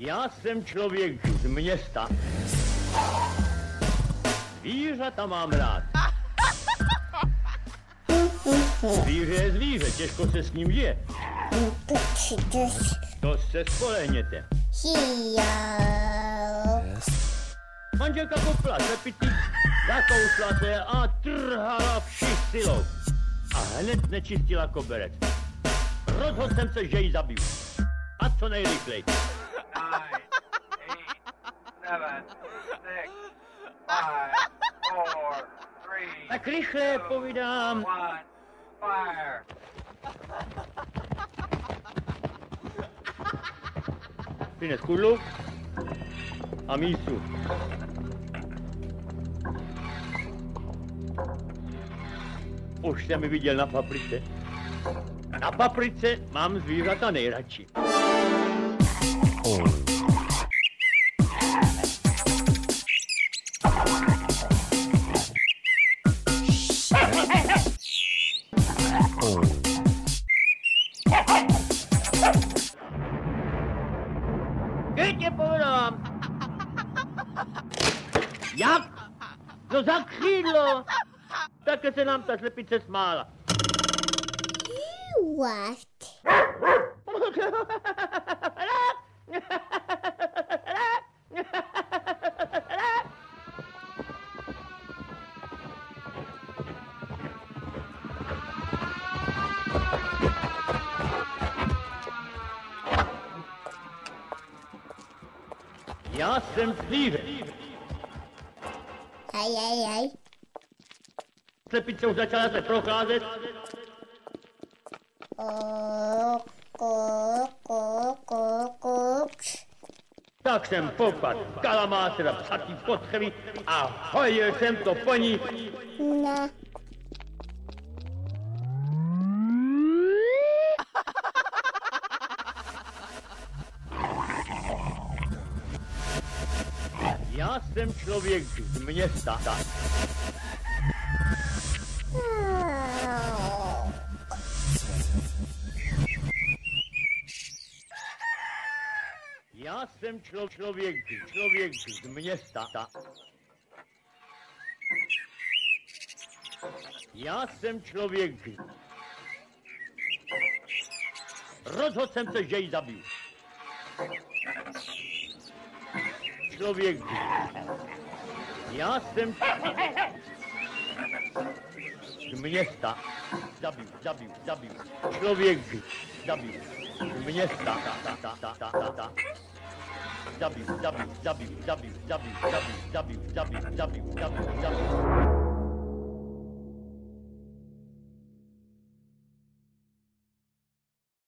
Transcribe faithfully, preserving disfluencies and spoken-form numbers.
Já jsem člověk z města. Zvířata mám rád. Zvíře je zvíře, těžko se s ním žije. To se spolehněte. Manželka kopla slepitý, zakousla se a trhala vši silou. A hned nečistila koberec. Rozhodl jsem se, že ji zabiju. A co nejrychleji. Tak rychle povídám. Přines kudlu a mísu. Už jsem ji viděl na paprice. Na paprice mám zvířata nejradši. Oh. Teď tě povedám. Jak? No za křídlo. Také se nám ta slepice smála. What? Já jsem zvíře. Hej, hej, hej. Slepice už začala se procházet. Kuk, kuk, kuk, kuk, kuk. Tak jsem popad kalamásera psatý potřeby a hodil jsem to po ní. No. Já jsem člověk z města. Já jsem člo, člověk, člověk z města. Já jsem člověk. Rozhodl jsem se, že ji zabiju. Člověk. Já jsem z města. Zabiju, zabiju, zabiju. Člověk. Zabiju. Z města. Zabiju, zabiju, zabiju, zabiju, zabiju, zabiju, zabiju, zabiju, zabiju, zabiju, zabiju.